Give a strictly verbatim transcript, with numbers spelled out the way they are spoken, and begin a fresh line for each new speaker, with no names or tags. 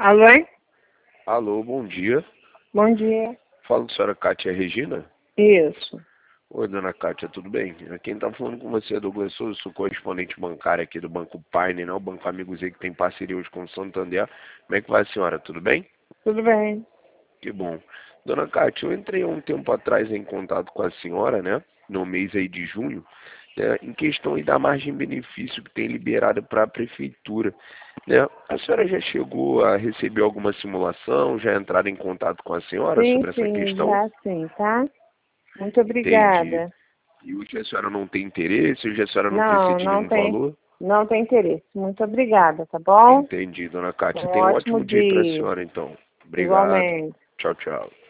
Alô? Hein?
Alô, bom dia.
Bom dia.
Fala com a senhora Kátia Regina?
Isso.
Oi, dona Kátia, tudo bem? Quem tá falando com você é Douglas Souza, sou correspondente bancário aqui do Banco Pioneer, né? O Banco Amigos aí que tem parceria hoje com o Santander. Como é que vai a senhora? Tudo bem?
Tudo bem.
Que bom. Dona Kátia, eu entrei há um tempo atrás em contato com a senhora, né? No mês aí de junho, né, em questão aí da margem-benefício que tem liberado para a prefeitura, né? A senhora já chegou a receber alguma simulação, já entraram em contato com a senhora
Sim,
sobre essa
sim,
questão?
já sim, tá? Muito
Entendi.
obrigada.
E hoje a senhora não tem interesse, hoje a senhora não
Não,
precisa de
não
nenhum
tem,
valor?
não tem interesse. Muito obrigada, tá bom?
Entendi, dona Kátia.
Um
Tenha um
ótimo
ótimo dia para a
dia.
senhora, então. Obrigado.
Igualmente.
Tchau, tchau.